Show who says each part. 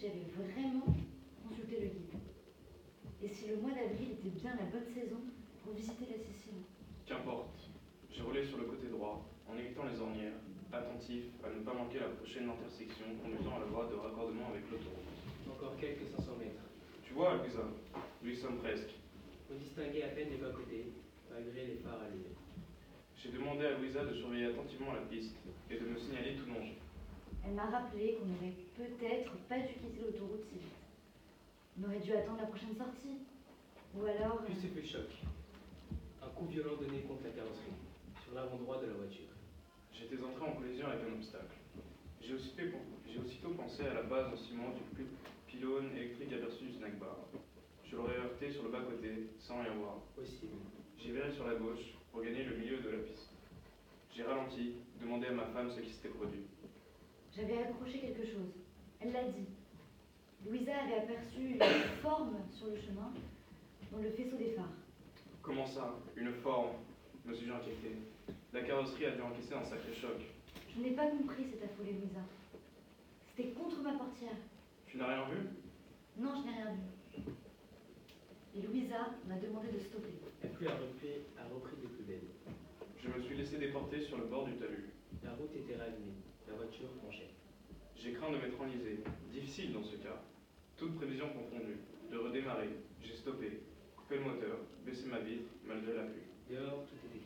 Speaker 1: j'avais vraiment consulté le guide. Et si le mois d'avril était bien la bonne saison pour visiter la Sicile.
Speaker 2: Qu'importe. J'ai roulé sur le côté droit, en évitant les ornières, attentif à ne pas manquer la prochaine intersection conduisant à la voie de raccordement avec l'autoroute.
Speaker 3: Encore quelques 500 mètres.
Speaker 2: Tu vois, Louisa, nous y sommes presque.
Speaker 3: On distinguait à peine les bas-côtés, malgré les phares allumés.
Speaker 2: J'ai demandé à Louisa de surveiller attentivement la piste et de me signaler tout danger.
Speaker 1: Elle m'a rappelé qu'on n'aurait peut-être pas dû quitter l'autoroute si vite. On aurait dû attendre la prochaine sortie. Ou alors...
Speaker 3: Puis ce fut le choc. Un coup violent donné contre la carrosserie, sur l'avant droit de la voiture.
Speaker 2: J'étais entré en collision avec un obstacle. J'ai aussitôt pensé à la base en ciment du pylône électrique aperçu du snack bar. Je l'aurais heurté sur le bas-côté, sans rien voir.
Speaker 3: Possible.
Speaker 2: J'ai viré sur la gauche pour gagner le milieu de la piste. J'ai ralenti, demandé à ma femme ce qui s'était produit.
Speaker 1: J'avais accroché quelque chose. Elle l'a dit. Louisa avait aperçu une forme sur le chemin, dans le faisceau des phares.
Speaker 2: Comment ça? Une forme? Me suis-je inquiété. La carrosserie a dû encaisser un sacré choc.
Speaker 1: Je n'ai pas compris cette affolée, Louisa. C'était contre ma portière.
Speaker 2: Tu n'as rien vu?
Speaker 1: Non, je n'ai rien vu. Et Louisa m'a demandé de stopper.
Speaker 3: La pluie a repris de plus belle.
Speaker 2: Je me suis laissé déporter sur le bord du talus.
Speaker 3: La route était ravinée. La voiture penchait.
Speaker 2: J'ai craint de m'être enlisé. Difficile dans ce cas. Toute prévision confondue. De redémarrer. J'ai stoppé. Coupé le moteur. Baissé ma vitre, malgré la pluie.
Speaker 3: Dehors, tout était